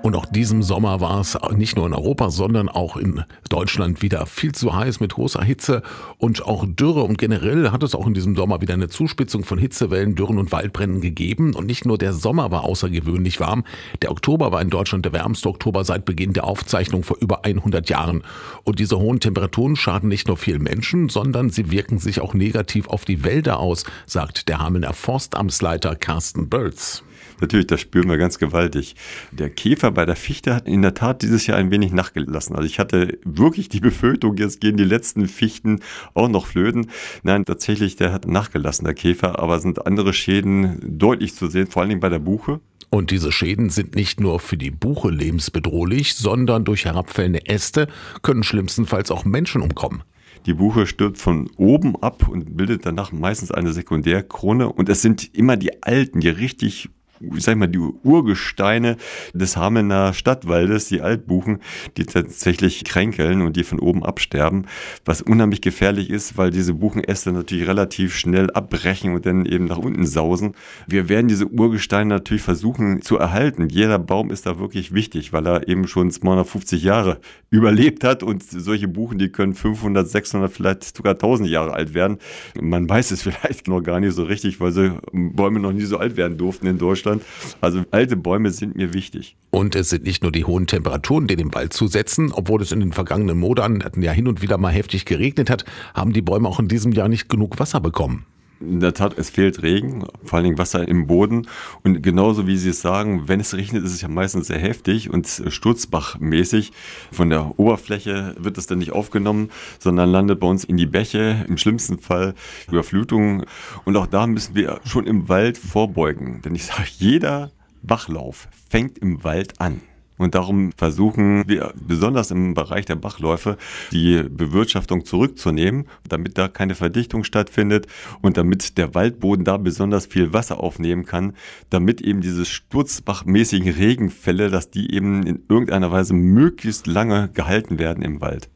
Und auch diesem Sommer war es nicht nur in Europa, sondern auch in Deutschland wieder viel zu heiß mit großer Hitze und auch Dürre. Und generell hat es auch in diesem Sommer wieder eine Zuspitzung von Hitzewellen, Dürren und Waldbränden gegeben. Und nicht nur der Sommer war außergewöhnlich warm. Der Oktober war in Deutschland der wärmste Oktober seit Beginn der Aufzeichnung vor über 100 Jahren. Und diese hohen Temperaturen schaden nicht nur vielen Menschen, sondern sie wirken sich auch negativ auf die Wälder aus, sagt der Hamelner Forstamtsleiter Carsten Bölz. Natürlich, das spüren wir ganz gewaltig. Der Käfer bei der Fichte hat in der Tat dieses Jahr ein wenig nachgelassen. Also ich hatte wirklich die Befürchtung, jetzt gehen die letzten Fichten auch noch flöten. Nein, tatsächlich, der hat nachgelassen, der Käfer, aber sind andere Schäden deutlich zu sehen, vor allen Dingen bei der Buche. Und diese Schäden sind nicht nur für die Buche lebensbedrohlich, sondern durch herabfällende Äste können schlimmstenfalls auch Menschen umkommen. Die Buche stirbt von oben ab und bildet danach meistens eine Sekundärkrone. Und es sind immer die alten, die richtig, die Urgesteine des Hamelner Stadtwaldes, die Altbuchen, die tatsächlich kränkeln und die von oben absterben, was unheimlich gefährlich ist, weil diese Buchenäste natürlich relativ schnell abbrechen und dann eben nach unten sausen. Wir werden diese Urgesteine natürlich versuchen zu erhalten. Jeder Baum ist da wirklich wichtig, weil er eben schon 250 Jahre überlebt hat und solche Buchen, die können 500, 600, vielleicht sogar 1000 Jahre alt werden. Man weiß es vielleicht noch gar nicht so richtig, weil so Bäume noch nie so alt werden durften in Deutschland. Also alte Bäume sind mir wichtig. Und es sind nicht nur die hohen Temperaturen, die dem Wald zusetzen. Obwohl es in den vergangenen Monaten ja hin und wieder mal heftig geregnet hat, haben die Bäume auch in diesem Jahr nicht genug Wasser bekommen. In der Tat, es fehlt Regen, vor allen Dingen Wasser im Boden. Und genauso wie Sie es sagen, wenn es regnet, ist es ja meistens sehr heftig und sturzbachmäßig. Von der Oberfläche wird es dann nicht aufgenommen, sondern landet bei uns in die Bäche, im schlimmsten Fall Überflutungen. Und auch da müssen wir schon im Wald vorbeugen. Denn ich sage, jeder Bachlauf fängt im Wald an. Und darum versuchen wir, besonders im Bereich der Bachläufe, die Bewirtschaftung zurückzunehmen, damit da keine Verdichtung stattfindet und damit der Waldboden da besonders viel Wasser aufnehmen kann, damit eben diese sturzbachmäßigen Regenfälle, dass die eben in irgendeiner Weise möglichst lange gehalten werden im Wald.